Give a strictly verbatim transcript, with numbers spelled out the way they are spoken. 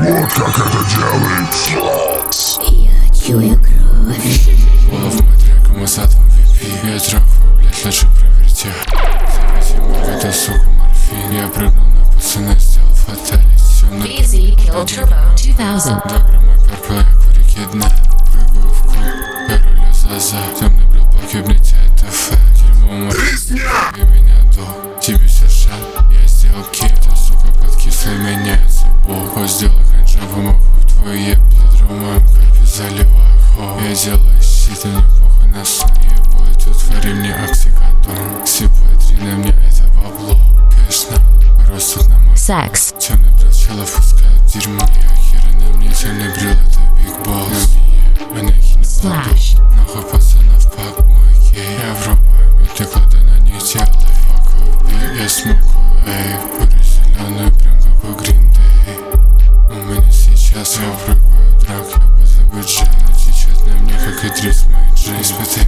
Вот как это делается. Я чую кровь. Голов мой трек, мы с атом ви пи. Я трахаю, блять, лучше проверьте. Заводи мой, это сука морфин. Я прыгнул на пацана, сделал фаталити. Easy Kill Turbo two thousand. Два грамма перпел, я в реке дна. Прыгаю в клуб, пароля заза. Темный брил, погибните, это фэ. Дерьмо мой, и меня до. Тебе сешат, я сделал кит. Эта сука подкисла, меняется бог. Сделал хэнджабу, маху в твой еб. Пледру в моем капе заливаю хо. Я делаю щит, и мне похуй на сон. Ебой, тут твори мне оксикодон. Сипай три на мне, это бабло. Кэшна, ростут на мой Sex. Темный брил, чела пускает дерьмо. Я хера на мне, темный брил, это биг босс. Она хина Slash. Нахуй пацанов пак мой кей. Я врубаю миты, кладу на них тело. Факую би, я смокую, эй. Курю зеленую, прям как у Green Day. У меня сейчас я прыгаю драк. Я бы забыть Джейна, течет на мне, как Идрис Мэй Джей. Испытай